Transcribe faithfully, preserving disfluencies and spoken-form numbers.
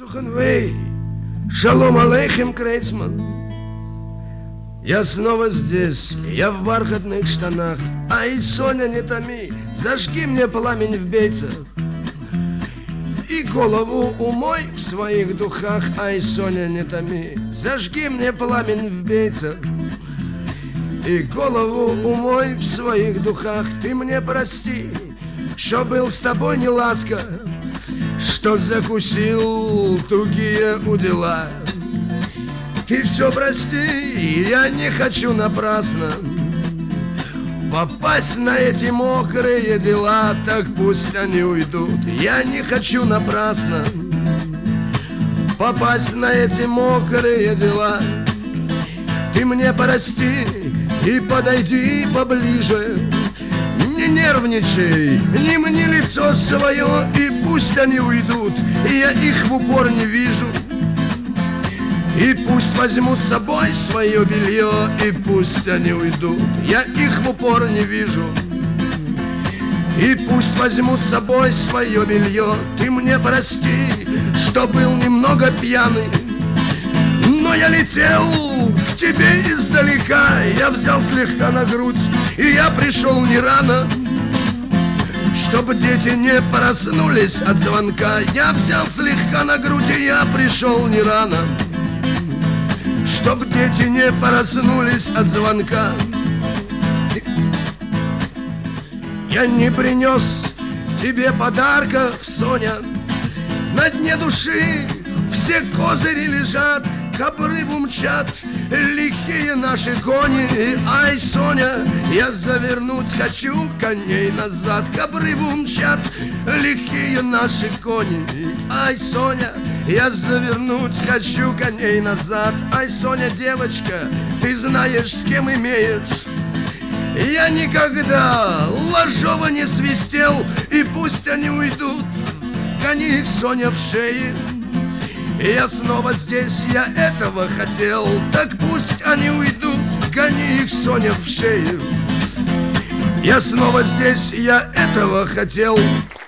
Труханвей, шалом алейхем, Крейцман. Я снова здесь, я в бархатных штанах. Ай, Соня, не томи, зажги мне пламень в бейцах и голову умой в своих духах. Ай, Соня, не томи, зажги мне пламень в бейцах и голову умой в своих духах. Ты мне прости, что был с тобой не ласка, что закусил тугие удила. Ты все прости, я не хочу напрасно попасть на эти мокрые дела. Так пусть они уйдут, я не хочу напрасно попасть на эти мокрые дела. Ты мне прости и подойди поближе, не нервничай, не мни лицо свое, и пусть они уйдут, я их в упор не вижу. И пусть возьмут с собой свое белье, и пусть они уйдут, я их в упор не вижу. И пусть возьмут с собой свое белье. Ты мне прости, что был немного пьяный, но я летел к тебе издалека. Я взял слегка на грудь, и я пришел не рано, чтобы дети не проснулись от звонка. Я взял слегка на грудь, и я пришел не рано, чтоб дети не проснулись от звонка. Я не принес тебе подарков, Соня. На дне души все козыри лежат, к обрыву мчат лихие наши кони. Ай, Соня, я завернуть хочу коней назад, к обрыву мчат лихие наши кони. Ай, Соня, я завернуть хочу коней назад. Ай, Соня, девочка, ты знаешь, с кем имеешь. Я никогда ложово не свистел, и пусть они уйдут, гони их, Соня, в шее. Я снова здесь, я этого хотел, так пусть они уйдут, гони их, Соня, в шею. Я снова здесь, я этого хотел.